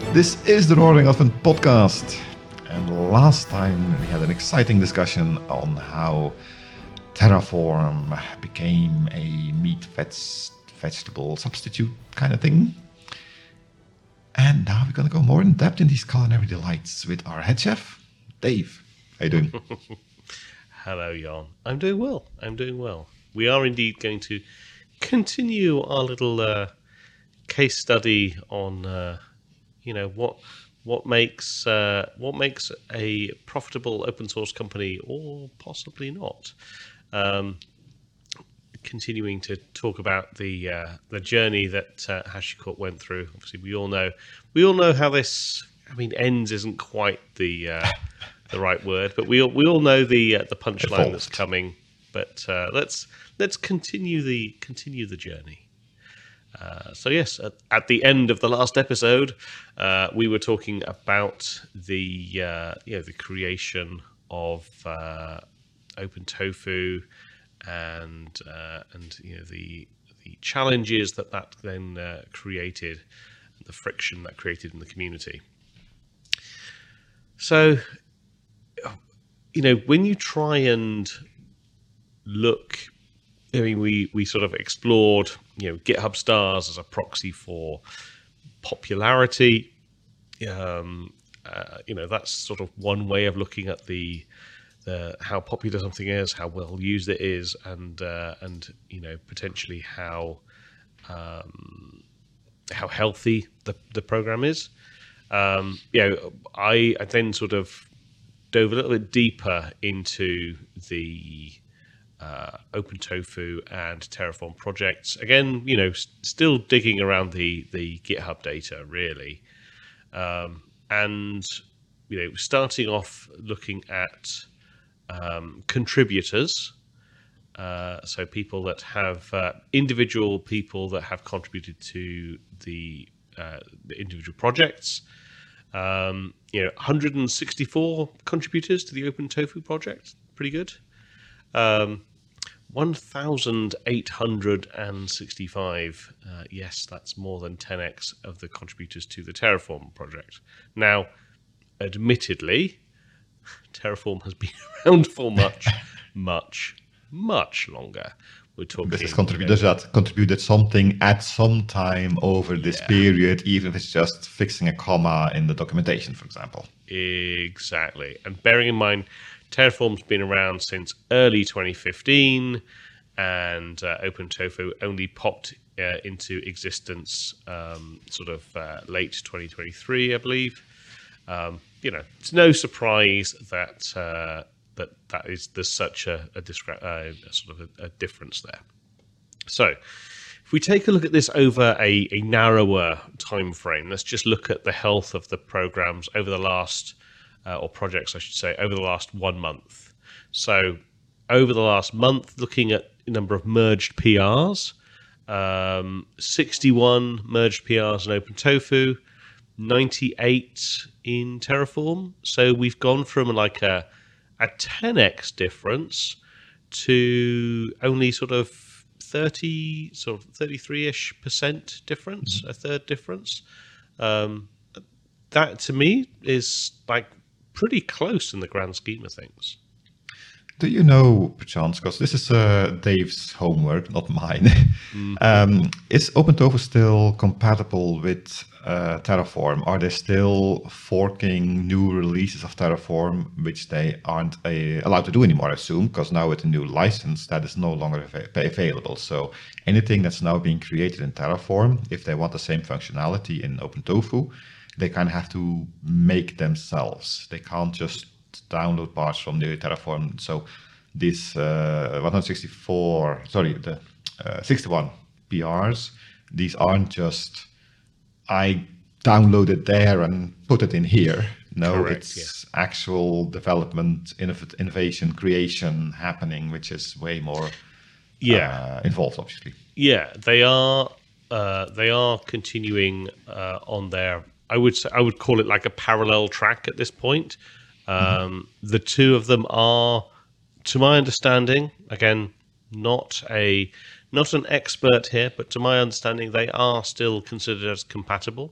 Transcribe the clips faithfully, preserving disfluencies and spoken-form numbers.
This is the Roaring Elephant podcast, and last time we had an exciting discussion on how Terraform became a meat veg- vegetable substitute kind of thing. And now we're going to go more in depth in these culinary delights with our head chef, Dave. How you doing? Hello, Jan. I'm doing well. I'm doing well. We are indeed going to continue our little uh, case study on, uh, you know, what what makes uh, what makes a profitable open source company, or possibly not. Um, continuing to talk about the uh, the journey that uh, HashiCorp went through. Obviously, we all know we all know how this. I mean, ends isn't quite the uh, the right word, but we all, we all know the uh, the punchline that's coming. But uh, let's let's continue the continue the journey. Uh, so yes, at, at the end of the last episode, uh, we were talking about the uh, you know the creation of uh, OpenTofu and uh, and you know the the challenges that that then uh, created, and the friction that created in the community. So, you know, when you try and look, I mean, we, we sort of explored, you know, GitHub stars as a proxy for popularity. Um, uh, you know, that's sort of one way of looking at the, the how popular something is, how well used it is, and uh, and you know, potentially how um, how healthy the the program is. Um, you know, I, I then sort of dove a little bit deeper into the uh, OpenTofu and Terraform projects. Again, you know, s- still digging around the, the GitHub data, really. Um, and, you know, starting off looking at um, contributors. Uh, so people that have, uh, individual people that have contributed to the, uh, the individual projects. Um, you know, one hundred sixty-four contributors to the OpenTofu project. Pretty good. Um, one thousand eight hundred sixty-five. Uh, yes, that's more than ten x of the contributors to the Terraform project. Now, admittedly, Terraform has been around for much, much, much longer. We're talking. This is contributors that contributed something at some time over this Yeah. period, even if it's just fixing a comma in the documentation, for example. Exactly. And bearing in mind, Terraform's been around since early twenty fifteen, and uh, OpenTofu only popped uh, into existence um, sort of uh, late twenty twenty-three, I believe. Um, you know, it's no surprise that uh, that that is there's such a, a, discre- uh, a sort of a, a difference there. So, if we take a look at this over a, a narrower time frame, let's just look at the health of the programs over the last, uh, or projects, I should say, over the last one month. So, over the last month, looking at the number of merged P Rs, um, sixty-one merged P Rs in OpenTofu, ninety-eight in Terraform. So we've gone from like a a ten x difference to only sort of thirty, sort of thirty-three-ish percent difference, a third difference. Um, that to me is like pretty close in the grand scheme of things. Do you know, perchance, because this is uh, Dave's homework, not mine, mm-hmm. um, is OpenTofu still compatible with uh, Terraform? Are they still forking new releases of Terraform, which they aren't uh, allowed to do anymore, I assume, because now with the new license, that is no longer av- available. So anything that's now being created in Terraform, if they want the same functionality in OpenTofu, they kind of have to make themselves. They can't just download parts from the Terraform. So these uh, one hundred sixty-four, sorry, the uh, sixty-one P Rs, these aren't just I downloaded there and put it in here. No, Correct, it's yeah. actual development, innov- innovation, creation happening, which is way more yeah. uh, involved, obviously. Yeah, they are. Uh, they are continuing uh, on their. I would say I would call it like a parallel track at this point. Um, the two of them are, to my understanding, again, not a not an expert here, but to my understanding, they are still considered as compatible.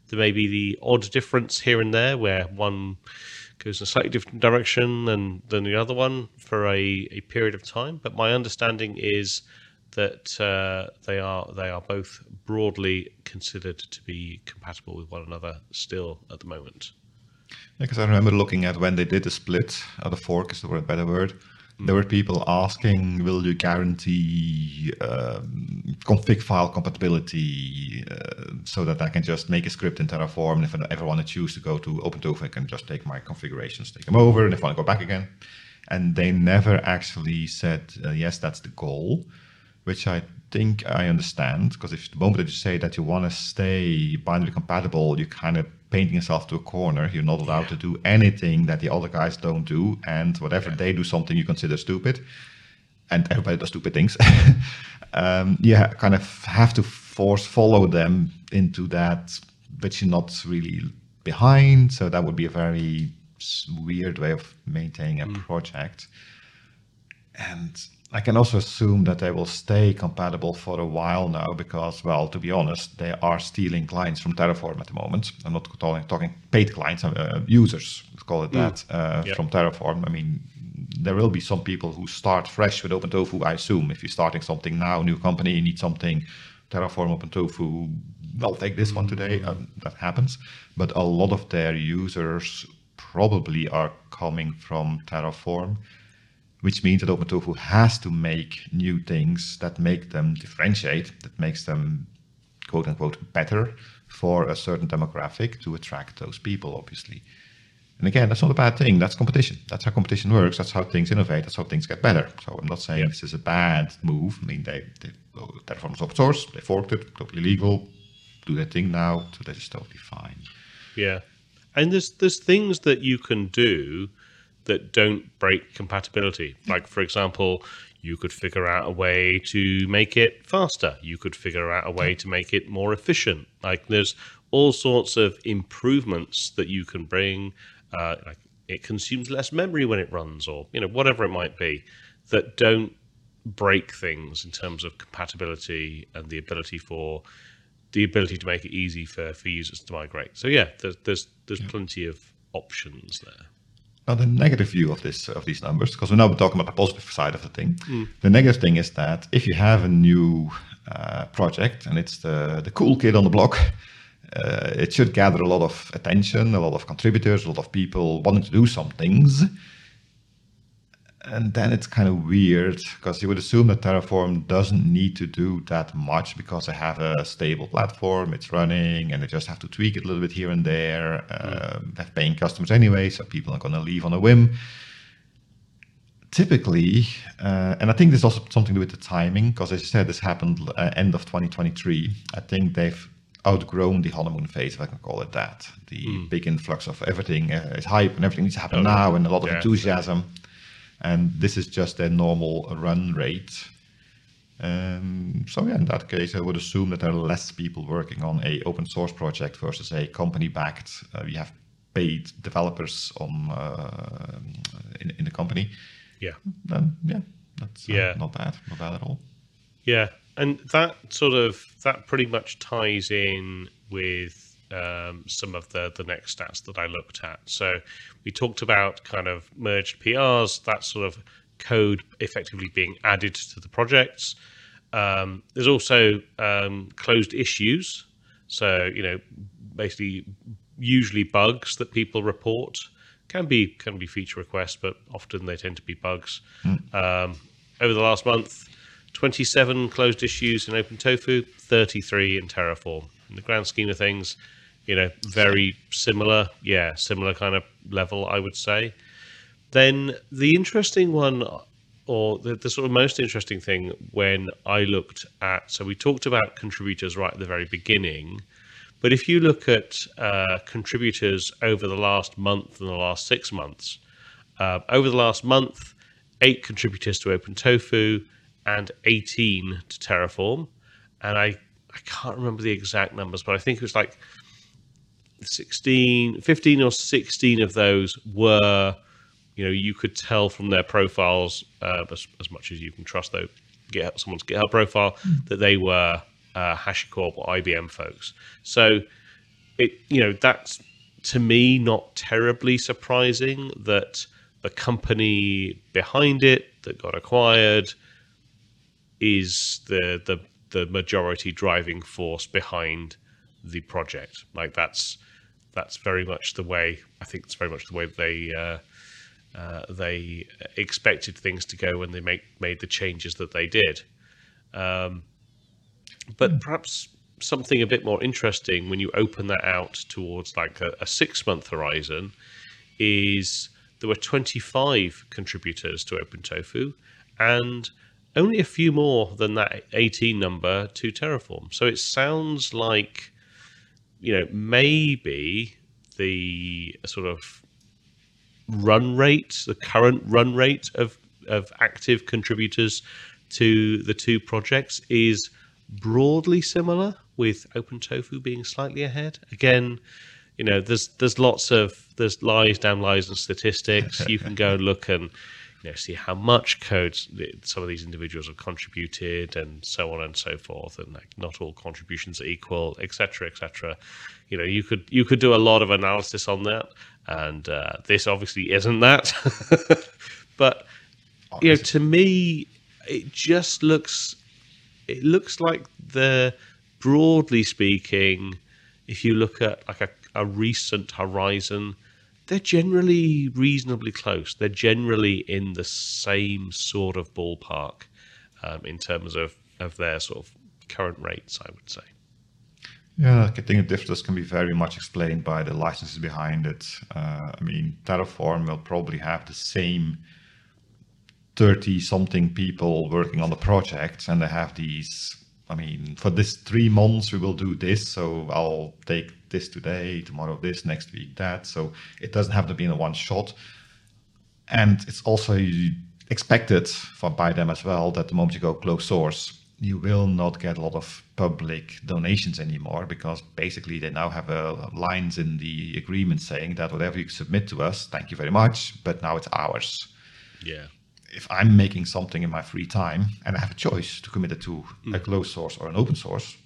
There may be the odd difference here and there where one goes in a slightly different direction than, than the other one for a, a period of time. But my understanding is that uh, they are they are both broadly considered to be compatible with one another still at the moment. Because I remember looking at when they did the split, or the fork is the word, better word, there were people asking, will you guarantee um, config file compatibility uh, so that I can just make a script in Terraform, and if I ever want to choose to go to OpenTofu, I can just take my configurations, take them over, and if I want to go back again. And they never actually said, uh, yes, that's the goal, which I think I understand, because if the moment that you say that you want to stay binary compatible, you kind of painting yourself to a corner. You're not allowed yeah. to do anything that the other guys don't do, and whatever yeah. they do something you consider stupid, and everybody does stupid things. um, you ha- kind of have to force follow them into that, but you're not really behind, so that would be a very weird way of maintaining a mm. project. And I can also assume that they will stay compatible for a while now because, well, to be honest, they are stealing clients from Terraform at the moment. I'm not talking, talking paid clients, uh, users, let's call it that, mm. uh, yep. from Terraform. I mean, there will be some people who start fresh with OpenTofu, I assume. If you're starting something now, new company, you need something, Terraform, OpenTofu, well, take this one today, um, that happens. But a lot of their users probably are coming from Terraform, which means that OpenTofu has to make new things that make them differentiate, that makes them, quote unquote, better for a certain demographic to attract those people, obviously. And again, that's not a bad thing. That's competition. That's how competition works. That's how things innovate. That's how things get better. So I'm not saying yeah. this is a bad move. I mean, they, they well, Terraform is open source. They forked it, totally legal, do their thing now, so that is totally fine. Yeah. And there's there's things that you can do that don't break compatibility. Like, for example, you could figure out a way to make it faster. You could figure out a way to make it more efficient. Like, there's all sorts of improvements that you can bring. Uh, like it consumes less memory when it runs, or you know, whatever it might be, that don't break things in terms of compatibility and the ability for the ability to make it easy for, for users to migrate. So yeah, there's there's there's yeah. plenty of options there. Now, the negative view of this of these numbers, because we're now talking about the positive side of the thing. Mm. The negative thing is that if you have a new uh, project and it's the, the cool kid on the block, uh, it should gather a lot of attention, a lot of contributors, a lot of people wanting to do some things. And then it's kind of weird because you would assume that Terraform doesn't need to do that much because they have a stable platform, it's running, and they just have to tweak it a little bit here and there. Uh, mm. They have paying customers anyway, so people are going to leave on a whim. Typically, uh, and I think there's also something to do with the timing, because as you said, this happened uh, end of twenty twenty-three. I think they've outgrown the honeymoon phase, if I can call it that. The mm. big influx of everything uh, is hype and everything needs to happen oh, now, and a lot of yeah, enthusiasm. Yeah. And this is just their normal run rate. Um, so yeah, in that case, I would assume that there are less people working on a open source project versus a company-backed. Uh, we have paid developers on uh, in, in the company. Yeah. Then yeah, that's uh, yeah. not bad, not bad at all. Yeah, and that sort of that pretty much ties in with Um, some of the, the next stats that I looked at. So we talked about kind of merged P Rs, that sort of code effectively being added to the projects. Um, there's also um, closed issues. So, you know, basically usually bugs that people report. Can be can be feature requests, but often they tend to be bugs. Mm. Um, over the last month, twenty-seven closed issues in OpenTofu, thirty-three in Terraform. In the grand scheme of things, you know, very similar, yeah, similar kind of level, I would say. Then the interesting one, or the, the sort of most interesting thing when I looked at, so we talked about contributors right at the very beginning, but if you look at uh, contributors over the last month and the last six months, uh, over the last month, eight contributors to OpenTofu and eighteen to Terraform. And I, I can't remember the exact numbers, but I think it was like sixteen, fifteen or sixteen of those were, you know, you could tell from their profiles, uh, as, as much as you can trust though, get someone's GitHub profile, mm. that they were uh, HashiCorp or I B M folks. So it you know that's to me not terribly surprising that the company behind it that got acquired is the the the majority driving force behind the project. Like that's that's very much the way I think it's very much the way they uh, uh, they expected things to go when they make made the changes that they did. Um, but mm. perhaps something a bit more interesting when you open that out towards like a, a six month horizon is there were twenty-five contributors to OpenTofu and only a few more than that eighteen number to Terraform. So it sounds like, you know, maybe the sort of run rate, the current run rate of, of active contributors to the two projects is broadly similar, with OpenTofu being slightly ahead. Again, you know, there's there's lots of there's lies, damn lies, and statistics. You can go and look and you know see how much code some of these individuals have contributed, and so on and so forth. And like, not all contributions are equal, et cetera, et cetera. You know, you could you could do a lot of analysis on that, and uh, this obviously isn't that. But you know, to me, it just looks it looks like the broadly speaking, if you look at like a, a recent horizon, they're generally reasonably close. They're generally in the same sort of ballpark um, in terms of, of their sort of current rates, I would say. Yeah, I think the difference can be very much explained by the licenses behind it. Uh, I mean, Terraform will probably have the same thirty-something people working on the project, and they have these, I mean, for this three months, we will do this. So I'll take this today, tomorrow this, next week that. So it doesn't have to be in a one shot. And it's also expected for, by them as well that the moment you go closed source, you will not get a lot of public donations anymore, because basically they now have uh, lines in the agreement saying that whatever you submit to us, thank you very much, but now it's ours. Yeah. If I'm making something in my free time and I have a choice to commit it to mm. a closed source or an open source,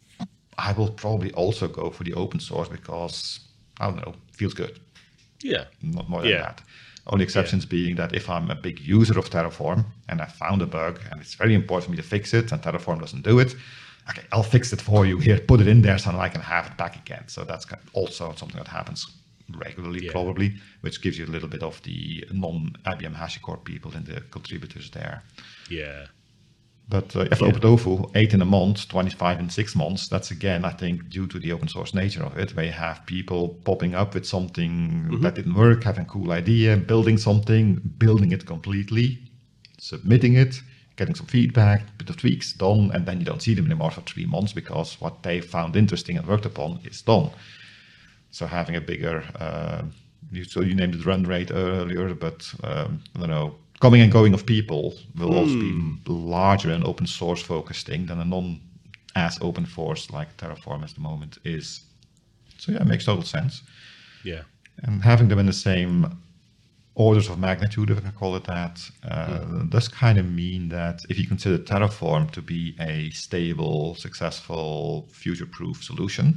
I will probably also go for the open source because, I don't know, feels good. Yeah. Not more than yeah. that. Only exceptions yeah. being that if I'm a big user of Terraform and I found a bug and it's very important for me to fix it and Terraform doesn't do it, okay, I'll fix it for you here, put it in there so I can have it back again. So that's also something that happens regularly, yeah. probably, which gives you a little bit of the non-I B M HashiCorp people in the contributors there. Yeah. But uh, if yeah. OpenTofu, eight in a month, twenty-five in six months, that's again, I think, due to the open source nature of it, where you have people popping up with something mm-hmm. that didn't work, having a cool idea, building something, building it completely, submitting it, getting some feedback, a bit of tweaks, done, and then you don't see them anymore for three months because what they found interesting and worked upon is done. So having a bigger, uh, you, so you named it run rate earlier, but um, I don't know, coming and going of people will mm. also be larger and open source focused thing than a non as open source like Terraform at the moment is. So yeah, it makes total sense. Yeah. And having them in the same orders of magnitude, if I can call it that, uh, mm. does kind of mean that if you consider Terraform to be a stable, successful, future-proof solution,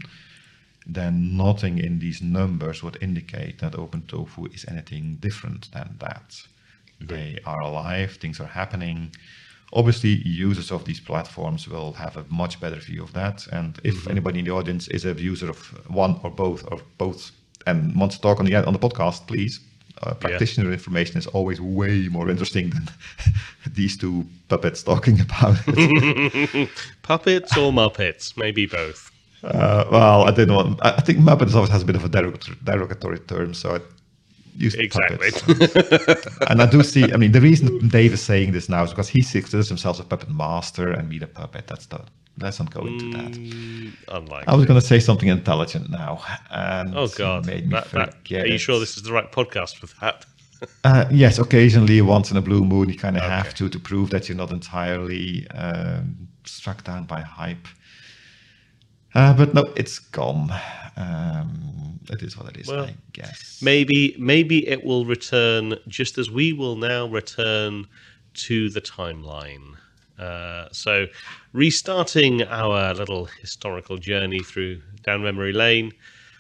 then nothing in these numbers would indicate that OpenTofu is anything different than that. They are alive, things are happening. Obviously, users of these platforms will have a much better view of that. And if mm-hmm. anybody in the audience is a user of one or both or both and wants to talk on the on the podcast, please. Uh, practitioner yeah. information is always way more interesting than these two puppets talking about it. Puppets or Muppets, maybe both. Uh, well, I didn't want. I think Muppets always has a bit of a derogatory, derogatory term, so I used exactly. puppets. And I do see. I mean, the reason Dave is saying this now is because he considers himself a puppet master and me the puppet. That's the. Let's not go into that. Mm, unlikely. I was going to say something intelligent now, and oh god, made me that, forget. That, are you sure this is the right podcast for that? uh, yes, occasionally, once in a blue moon, you kind of okay. have to to prove that you're not entirely um, struck down by hype. Uh, but no, it's gone. Um, it is what it is, well, I guess. Maybe, maybe it will return just as we will now return to the timeline. Uh, so, restarting our little historical journey through down memory lane,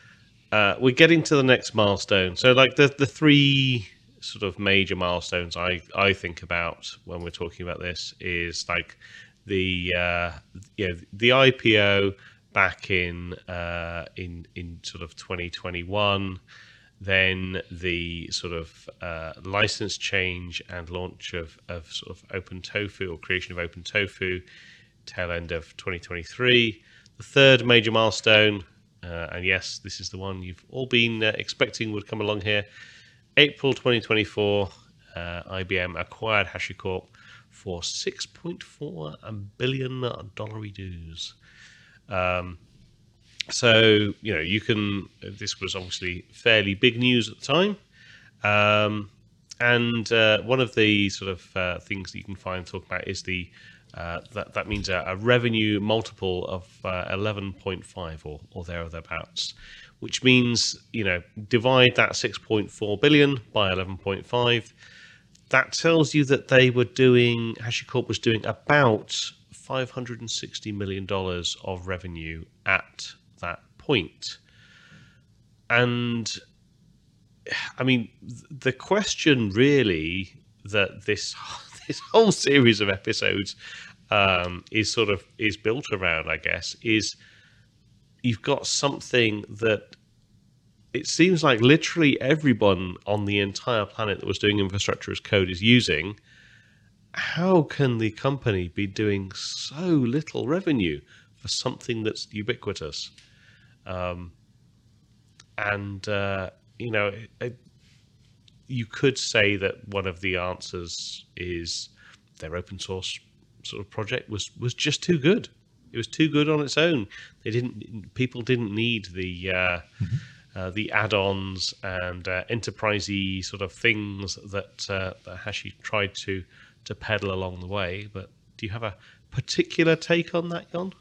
uh, we're getting to the next milestone. So, like the the three sort of major milestones I I think about when we're talking about this is like the uh, you know the I P O back in uh, in in sort of twenty twenty-one. Then the sort of uh, license change and launch of, of sort of OpenTofu or creation of OpenTofu, tail end of twenty twenty-three. The third major milestone, uh, and yes, this is the one you've all been uh, expecting would come along here. April twenty twenty-four, uh, I B M acquired HashiCorp for six point four billion dollary dues. Um, So, you know, you can, this was obviously fairly big news at the time. Um, and uh, one of the sort of uh, things that you can find talk about is the, uh, that, that means a, a revenue multiple of uh, eleven point five or, or there or thereabouts, which means, you know, divide that six point four billion by eleven point five. That tells you that they were doing, HashiCorp was doing about five hundred sixty million dollars of revenue at that point. And I mean, the question really that this this whole series of episodes um, is sort of is built around, I guess, is you've got something that it seems like literally everyone on the entire planet that was doing infrastructure as code is using. How can the company be doing so little revenue for something that's ubiquitous? Um, and, uh, you know, it, it, you could say that one of the answers is their open source sort of project was, was just too good. It was too good on its own. They didn't, people didn't need the, uh, mm-hmm. uh, the add-ons and uh, enterprisey sort of things that, uh, that Hashi tried to, to peddle along the way. But do you have a particular take on that, Jon?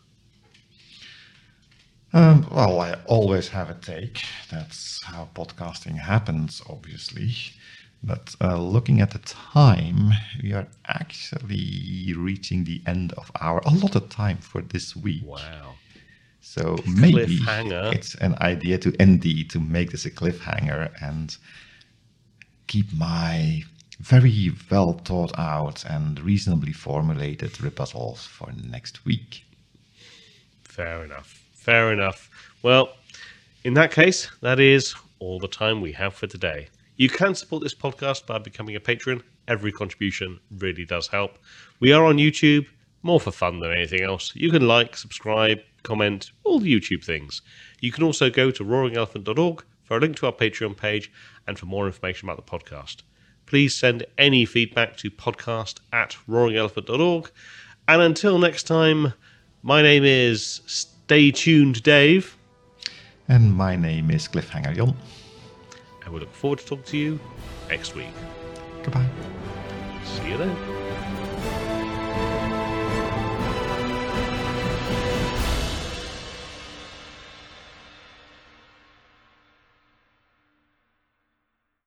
Um, well, I always have a take. That's how podcasting happens, obviously. But uh, looking at the time, we are actually reaching the end of our allotted time for this week. Wow. So maybe cliffhanger. It's an idea to indeed to make this a cliffhanger and keep my very well thought out and reasonably formulated rebuttals for next week. Fair enough. Fair enough. Well, in that case, that is all the time we have for today. You can support this podcast by becoming a patron. Every contribution really does help. We are on YouTube, more for fun than anything else. You can like, subscribe, comment, all the YouTube things. You can also go to roaring elephant dot org for a link to our Patreon page and for more information about the podcast. Please send any feedback to podcast at roaring elephant dot org. And until next time, my name is Stay Tuned Dave. And my name is Cliffhanger Jon. And we look forward to talking to you next week. Goodbye. See you then.